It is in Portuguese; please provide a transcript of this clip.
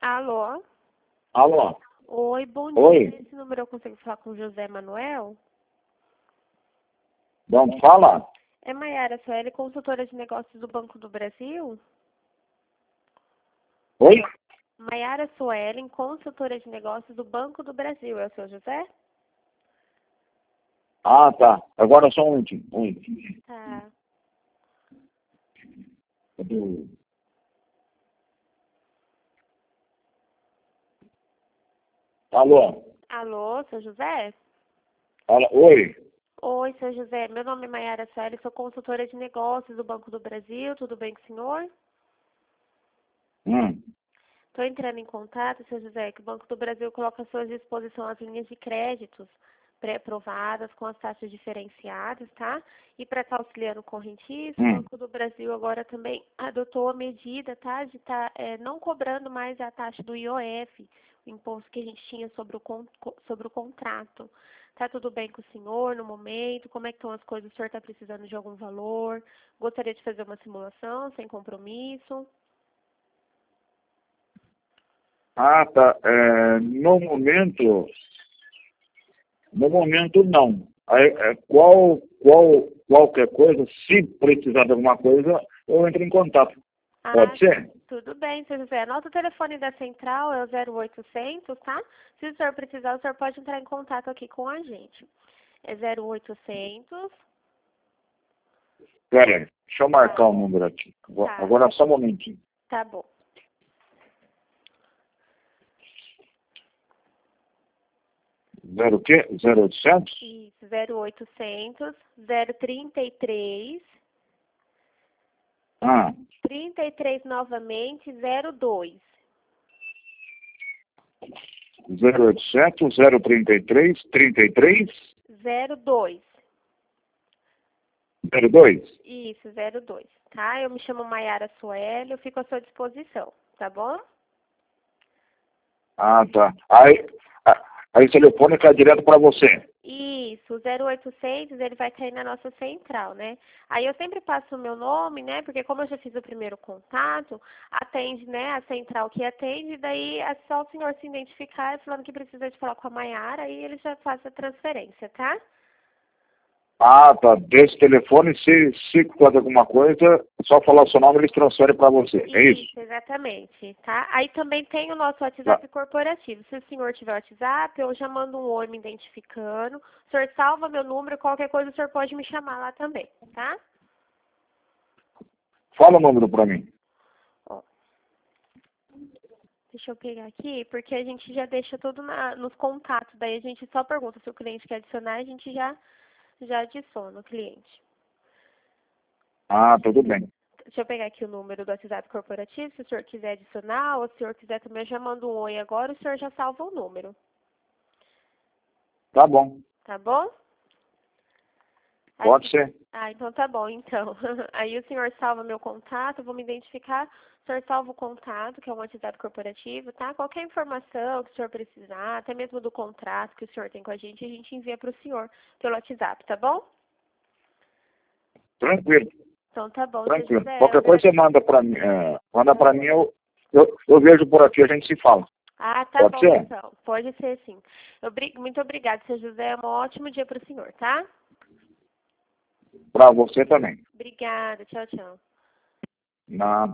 Alô? Alô? Oi, bom Oi? dia. Esse número eu consigo falar com o José Manuel? De onde fala? É Maiara Sueli, consultora de negócios do Banco do Brasil? Oi? Maiara Sueli, consultora de negócios do Banco do Brasil. É o seu José? Ah, tá. Agora só um minutinho. Um minutinho. Tá. Cadê o- Alô? Alô, seu José? Oi? Oi, seu José. Meu nome é Maiara Sueli, sou consultora de negócios do Banco do Brasil. Tudo bem com o senhor? Hum. Estou entrando em contato, seu José, que o Banco do Brasil coloca à sua disposição as linhas de créditos pré-aprovadas com as taxas diferenciadas, tá? E para estar auxiliando o correntista, o Banco do Brasil agora também adotou a medida, tá? De estar não cobrando mais a taxa do IOF, o imposto que a gente tinha sobre sobre o contrato. Tá tudo bem com o senhor no momento? Como é que estão as coisas? O senhor está precisando de algum valor? Gostaria de fazer uma simulação sem compromisso? Ah, tá. No momento não. Qualquer coisa, se precisar de alguma coisa, eu entro em contato. Ah, Pode ser? tudo bem, seu José. Anota o telefone da central, é o 0800, tá? Se o senhor precisar, o senhor pode entrar em contato aqui com a gente. É 0800. Pera aí. Deixa eu marcar o número aqui. Tá, Agora só um momentinho. tá bom. Zero o quê? 0800? Isso, 0800 033 Ah, 33 novamente 02. 0800 033 33 02. 02. Isso, 02. Tá? Eu me chamo Maiara Sueli, eu fico à sua disposição, tá bom? Ah, tá. Aí o telefone cai direto para você. Isso, o 0800, ele vai cair na nossa central, né? Aí eu sempre passo o meu nome, né? Porque como eu já fiz o primeiro contato, atende, né? A central que atende, daí é só o senhor se identificar falando que precisa de falar com a Maiara, aí ele já faz a transferência, tá? Ah, tá. Desse telefone, se acontecer alguma coisa, só falar o seu nome, eles transferem para você. É isso? Isso, exatamente, tá? Aí também tem o nosso Tá. WhatsApp corporativo. Se o senhor tiver WhatsApp, eu já mando um oi me identificando. O senhor salva meu número, qualquer coisa o senhor pode me chamar lá também, tá? Fala o número para mim. Ó, deixa eu pegar aqui, porque a gente já deixa tudo nos contatos. Daí a gente só pergunta se o cliente quer adicionar, a gente já adiciona o cliente. Ah, tudo bem. Deixa eu pegar aqui o número do WhatsApp corporativo, se o senhor quiser adicionar, ou se o senhor quiser também, eu já mando um oi agora, o senhor já salva o número, Tá bom. tá bom? Pode ser. Ah, então tá bom, então. Aí o senhor salva meu contato, eu vou me identificar, o senhor salva o contato, que é um WhatsApp corporativo, tá? Qualquer informação que o senhor precisar, até mesmo do contrato que o senhor tem com a gente envia para o senhor pelo WhatsApp, tá bom? Tranquilo. Então tá bom, seu Tranquilo. José. Qualquer coisa você manda para mim. Manda para mim, eu vejo por aqui, a gente se fala. Ah, tá Pode bom, ser? então. Pode ser, sim. Muito obrigada, seu José. Um ótimo dia para o senhor, tá? Para você também. Obrigada. Tchau, tchau. Nada.